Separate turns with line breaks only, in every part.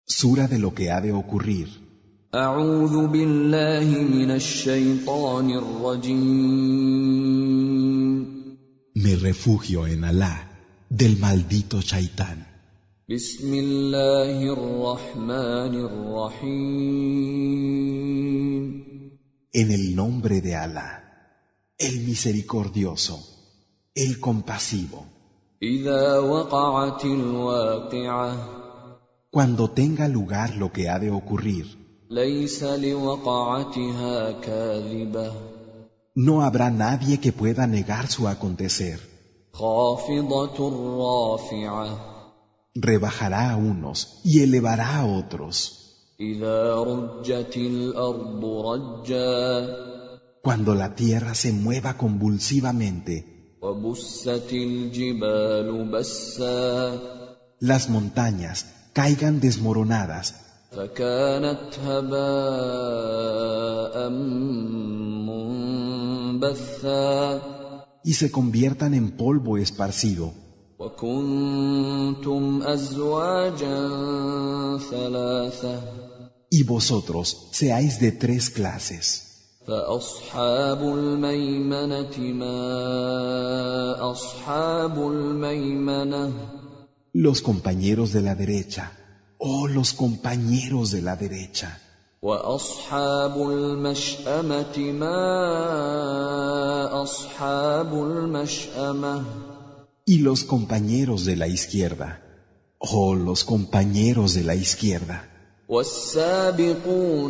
Sura de lo que ha de ocurrir.
أعوذ بالله من الشيطان الرجيم.
Me refugio en Alá, del maldito Shaitán.
بسم الله الرحمن الرحيم.
En el nombre de Alá, el misericordioso, el compasivo.
إذا وقعت الواقعة.
Cuando tenga lugar lo que ha de ocurrir,
ليس لوقعتها كاذبة.
no habrá nadie que pueda negar su acontecer.
خافضة رافعة.
Rebajará a unos y elevará a otros.
إذا رجت الأرض رجا.
Cuando la tierra se mueva convulsivamente,
وبست الجبال بسا.
las montañas caigan desmoronadas,
فكانت هباء منبثا.
y se conviertan en polvo esparcido.
وكنتم أزواجا ثلاثة.
Y vosotros seáis de 3 clases.
فأصحاب الميمنة ما أصحاب الميمنة.
Los compañeros de la derecha, oh los compañeros de la derecha.
وأصحاب المشأمة ما أصحاب المشأمة.
Y los compañeros de la izquierda, oh los compañeros de la izquierda.
والسابقون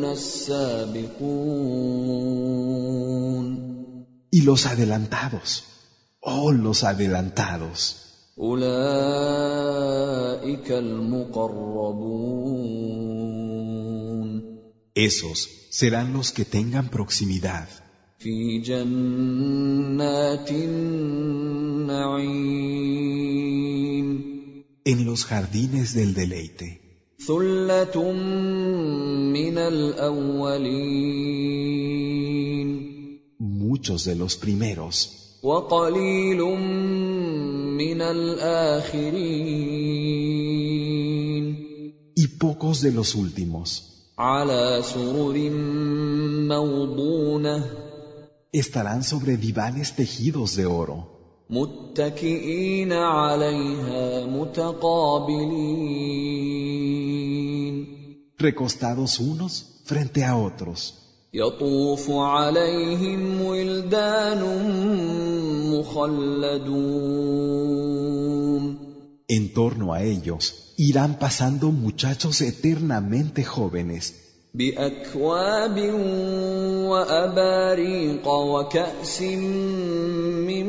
السابقون.
Y los adelantados, oh los adelantados.
أولئك المقربون.
Esos serán los que tengan proximidad
في جنات النعيم.
en los jardines del deleite.
ثلة من الأولين.
Muchos de los primeros
وقليل من الآخرين.
y pocos de los últimos.
على سرر موضونة.
Estarán sobre divanes tejidos de oro,
متكئين عليها متقابلين.
recostados unos frente a otros.
يطوف عليهم ولدان مخلدون.
En torno a ellos irán pasando muchachos eternamente jóvenes,
بأكواب وأباريق وكأس من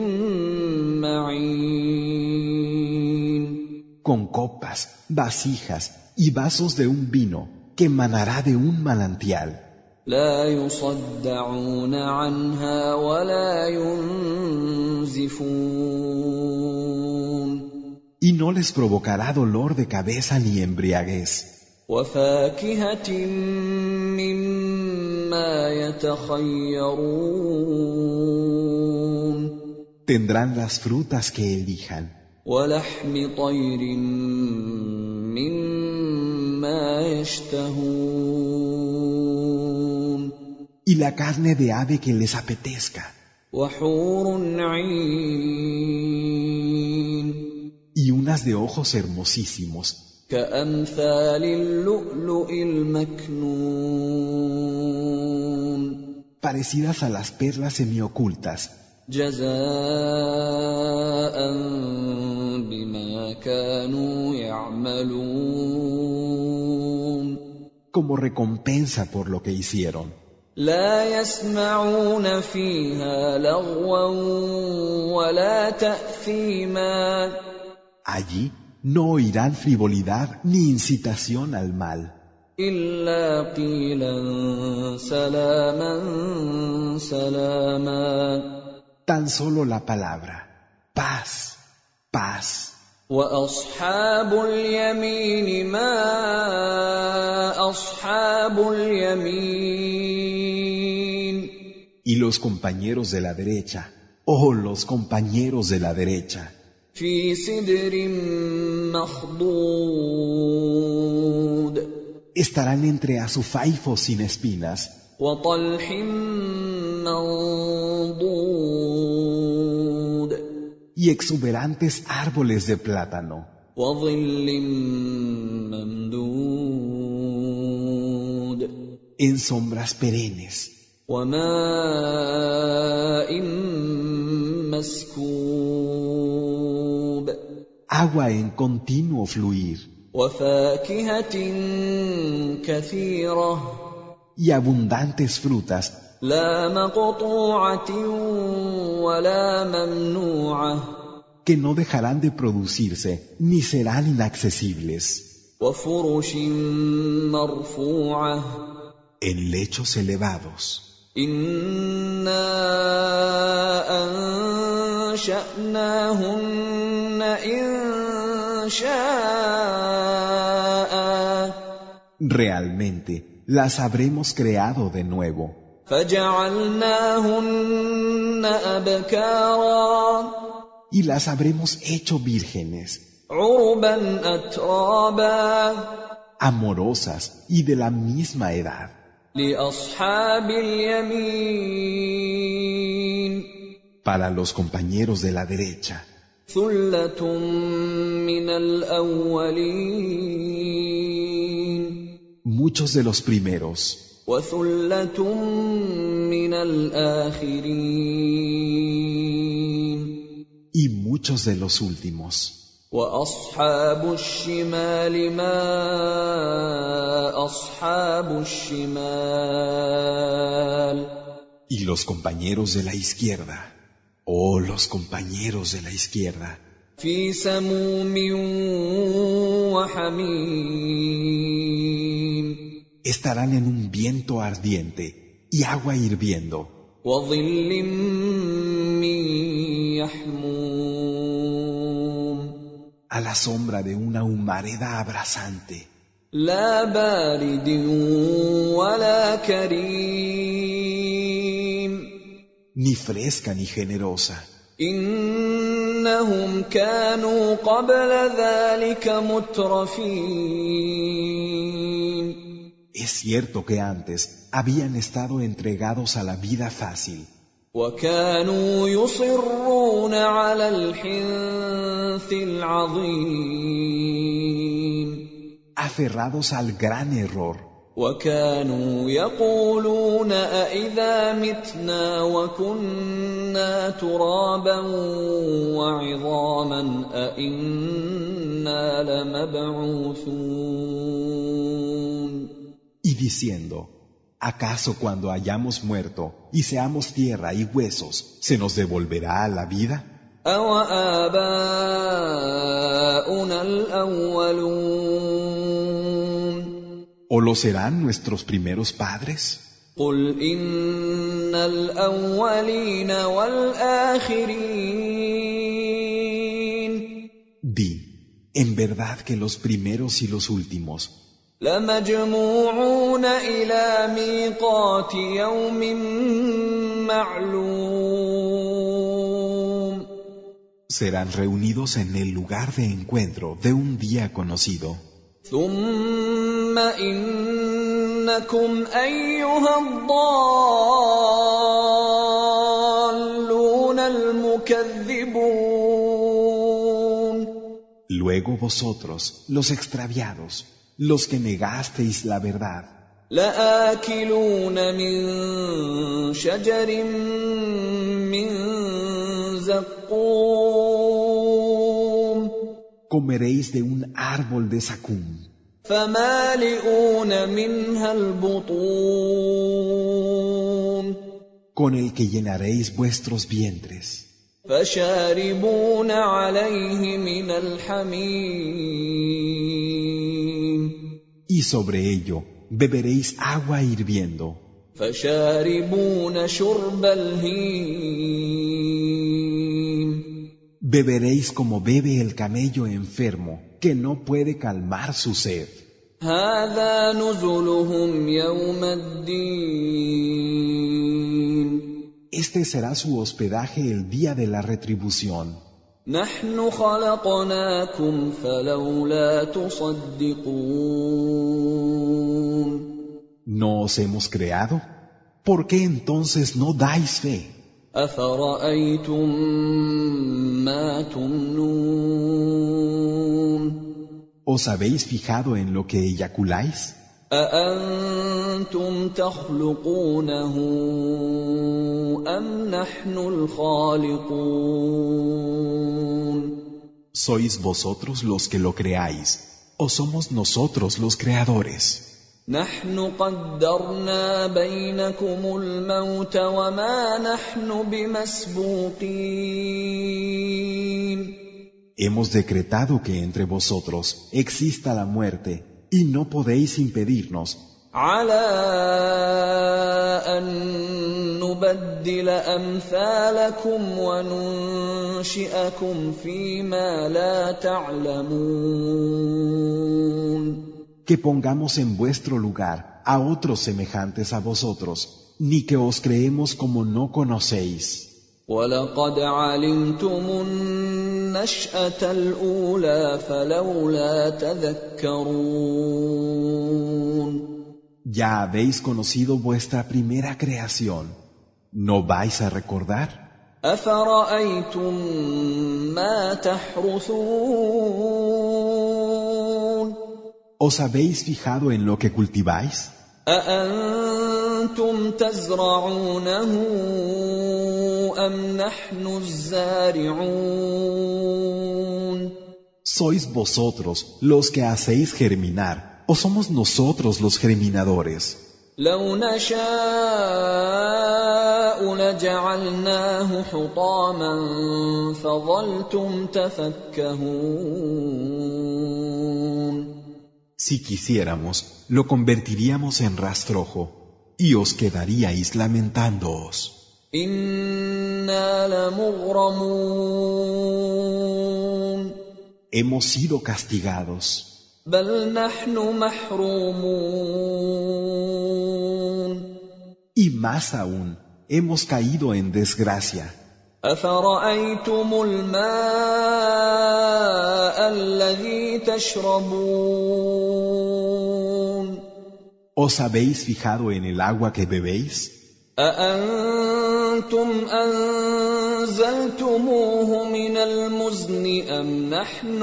معين.
con copas, vasijas y vasos de un vino que emanará de un manantial.
لا يصدعون عنها ولا ينزفون.
Y no les provocará dolor de cabeza ni embriaguez.
وفاكهة مما يتخيرون.
Tendrán las frutas que elijan.
ولحم طير مما يشتهون.
Y la carne de ave que les apetezca.
وحور عين.
Y unas de ojos hermosísimos,
كأمثال اللؤلؤ المكنون.
parecidas a las perlas semiocultas,
جزاء بما كانوا يعملون.
como recompensa por lo que hicieron.
لا يسمعون فيها لغوا ولا تأثيما.
Allí no oirán frivolidad ni incitación al mal,
إلا قيلا سلاما سلاما.
tan solo la palabra, paz, paz.
وأصحاب اليمين ما أصحاب اليمين.
Y los compañeros de la derecha, oh los compañeros de la derecha,
في سدر مخضود.
Estarán entre azufaifos sin espinas
وطلح منضود
y exuberantes árboles de plátano
وظل ممدود
en sombras perennes
وماء مسكوب
agua en continuo fluir
وفاكهة كثيرة
y abundantes frutas
لا مقطوعة ولا ممنوعة
que no dejarán de producirse ni serán inaccesibles
وفرش مرفوعة
en lechos elevados.
إنا أنشأناهن إنشاء
Realmente las habremos creado de nuevo
فجعلناهن أبكارا
y las habremos hecho vírgenes,
عربا أترابا
amorosas y de la misma edad.
لأصحاب اليمين
Para los compañeros de la derecha,
ثلة من الأولين
muchos de los primeros
وثلة من الآخرين
y muchos de los últimos.
وأصحاب الشمال ما أصحاب الشمال
Y los compañeros de la izquierda, oh los compañeros de la izquierda,
في سموم وحميم
estarán en un viento ardiente y agua hirviendo
وظل من يحموم
a la sombra de una humareda abrasante,
لا بارد ولا كريم
ni fresca ni generosa.
إنهم كانوا قبل ذلك مترفين
Es cierto que antes habían estado entregados a la vida fácil
وكانوا يصرون على الحنث العظيم
aferrados al gran error
وكانوا يقولون أإذا متنا وكنا ترابا وعظاما أإنا لمبعوثون
y diciendo, ¿acaso cuando hayamos muerto y seamos tierra y huesos, se nos devolverá a la vida?
أَوَآبَاؤُنَا الْأَوَّلُونَ
¿O lo serán nuestros primeros padres?
قُلْ إِنَّ الْأَوَّلِينَ وَالْآخِرِينَ
Di, en verdad que los primeros y los últimos
لَمَجْمُوعُونَ إِلَى مِيقَاتِ يَوْمٍ مَّعْلُومٍ
serán reunidos en el lugar de encuentro de un día conocido.
ثُمَّ إِنَّكُمْ أَيُّهَا الضَّالُّونَ الْمُكَذِّبُونَ
Luego vosotros, los extraviados, los que negasteis la verdad,
لَآكِلُونَ مِن شَجَرٍ مِّن زَقُّومٍ
comeréis de un árbol de zacum,
فَمَالِئُونَ مِنْهَا الْبُطُونَ
con el que llenaréis vuestros vientres,
فَشَارِبُونَ عَلَيْهِ مِنَ الْحَمِيمِ
y sobre ello beberéis agua hirviendo,
فَشَارِبُونَ شُرْبَ الْهِيمِ
beberéis como bebe el camello enfermo que no puede calmar su sed.
هَذَا نُزُلُهُمْ يَوْمَ الدِّينِ
Este será su hospedaje el día de la retribución.
نَحْنُ خَلَقْنَاكُمْ فَلَوْلَا تُصَدِّقُونَ
¿No os hemos creado? ¿Por qué entonces no dais fe?
أفرأيتم ما تمنون
¿Os habéis fijado en lo que eyaculáis?
أأنتم تخلقونه أم نحن الخالقون
¿Sois vosotros los que lo creáis o somos nosotros los creadores?
نحن قدرنا بينكم الموت وما نحن بمسبوقين
Hemos decretado que entre vosotros exista la muerte y no podéis impedirnos
على أن نبدل أمثالكم وننشئكم فيما لا تعلمون
que pongamos en vuestro lugar a otros semejantes a vosotros, ni que os creemos como no conocéis.
وَلَقَدْ عَلِمْتُمُ النَّشْأَةَ الْأُولَى فَلَوْلَا تَذَكَّرُونَ
Ya habéis conocido vuestra primera creación. ¿No vais a recordar?
أَفَرَأَيْتُم مَّا تَحْرُثُونَ
¿Os habéis fijado en lo que cultiváis?
أَأَنتُمْ تَزْرَعُونَهُ أَمْ نَحْنُ الزَّارِعُونَ
¿Sois vosotros los que hacéis germinar o somos nosotros los germinadores?
لو نشاء لجعلناه حطاما فظلتم تفكهون
Si quisiéramos, lo convertiríamos en rastrojo y os quedaríais lamentándoos.
إنا لمغرمون
Hemos sido castigados.
بل نحن محرومون
Y más aún, hemos caído en desgracia.
أفرأيتم الماء الذي تشربون
¿Os habéis fijado en el agua que bebéis?
أأنتم أنزلتموه من المزن أم نحن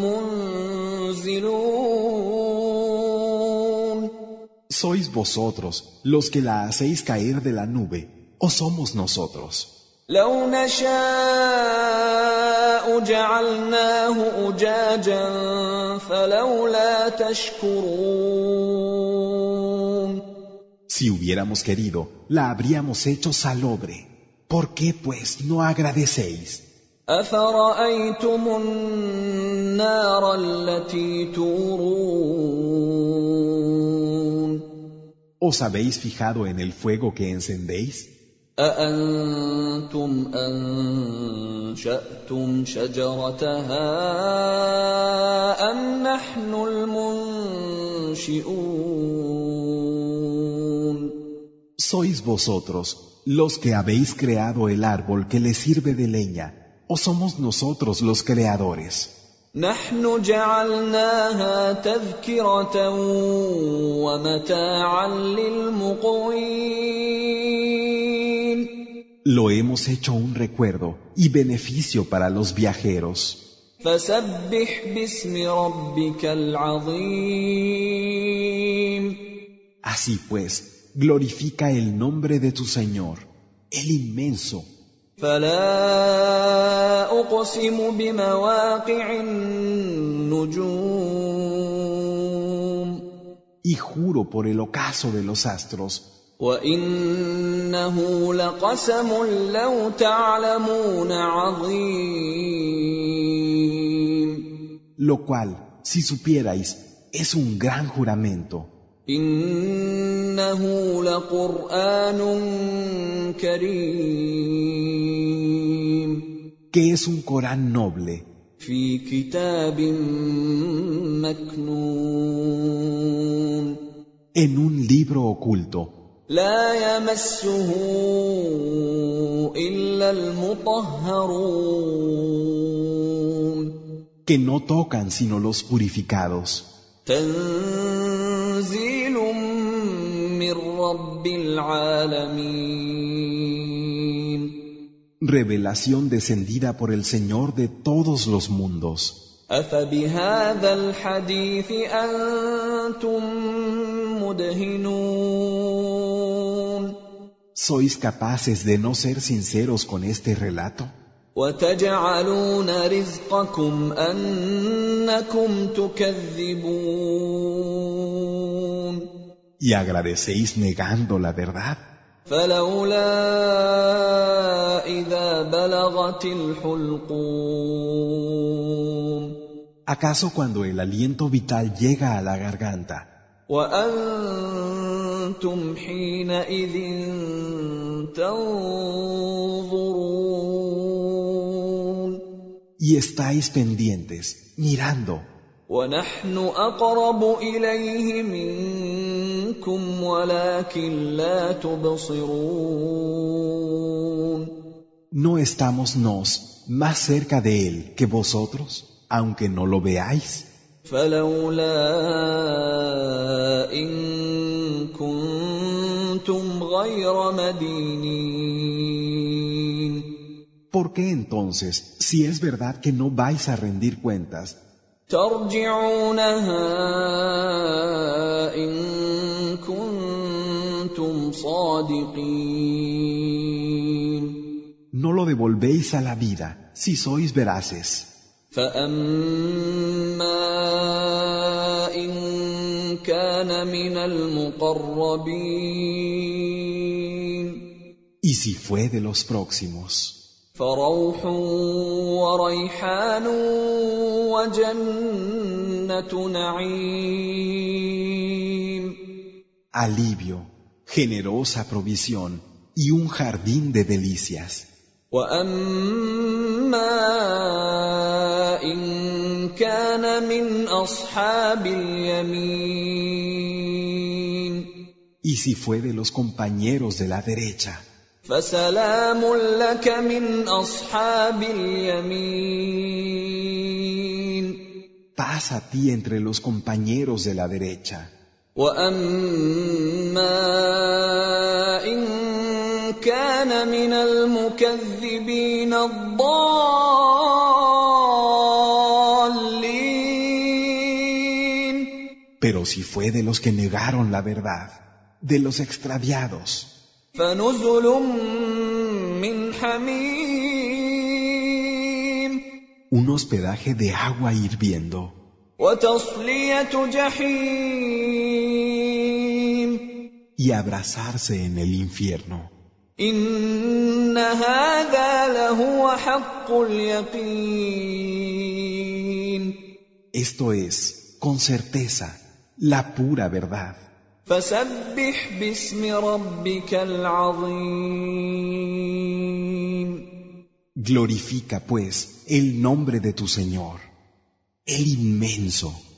المنزلون
¿Sois vosotros los que la hacéis caer de la nube o somos nosotros?
لو نشاء جعلناه أجاجا فلولا تشكرون
Si hubiéramos querido, la habríamos hecho salobre. ¿Por qué, pues, no agradecéis?
أفرأيتم النار التي تورون
¿Os habéis fijado en el fuego que encendéis?
أأنتم أنشأتم شجرتها أم نحن المنشئون
¿Sois vosotros los que habéis creado el árbol que le sirve de leña o somos nosotros los creadores?
نحن جعلناها تذكرة ومتاعا للمقوين
Lo hemos hecho un recuerdo y beneficio para los viajeros.
فسبح باسم ربك العظيم
Así pues, glorifica el nombre de tu Señor, el inmenso.
فلا أقسم بمواقع النجوم
Y juro por el ocaso de los astros,
وإنه لقسم لو تعلمون عظيم
lo cual, si supierais, es un gran juramento.
إنه لقرآن كريم
Que es un Corán noble,
في كتاب مكنون
en un libro oculto,
لا يمسه إلا المطهرون
que no tocan sino los purificados.
تنزيل من رب العالمين
Revelación descendida por el Señor de todos los mundos.
أفبهذا الحديث أنتم مدهنون
¿Sois capaces de no ser sinceros con este relato?
وتجعلون رزقكم أنكم تكذبون
¿Y agradecéis negando la verdad?
فلولا إذا بلغت الحلقوم
¿Acaso cuando el aliento vital llega a la garganta
وأنتم حينئذ تنظرون
y estáis pendientes, mirando,
ونحن أقرب إليه منكم ولكن لا تبصرون
¿no estamos nos más cerca de Él que vosotros, aunque no lo veáis?
فلولا إن كنتم غير مدينين
¿Por qué entonces, si es verdad que no vais a rendir cuentas,
ترجعونها إن كنتم صادقين
no lo devolvéis a la vida, si sois veraces?
فأما إن كان من المقربين
Y si fue de los próximos,
فروح وريحان وجنة نعيم
alivio, generosa provisión y un jardín de delicias.
وأما إن كان من أصحاب اليمين
Y si fue de los compañeros de la derecha,
فسلام لك من أصحاب اليمين
paz a ti entre los compañeros de la derecha.
وأما إن كان من المكذبين الضالين
Pero si fue de los que negaron la verdad, de los extraviados,
فنزل من حميم
un hospedaje de agua hirviendo
وتصلية جحيم
y abrazarse en el infierno.
إن هذا لهو حق اليقين
Esto es, con certeza, la pura verdad.
فسبح باسم ربك العظيم
Glorifica, pues, el nombre de tu Señor, el inmenso.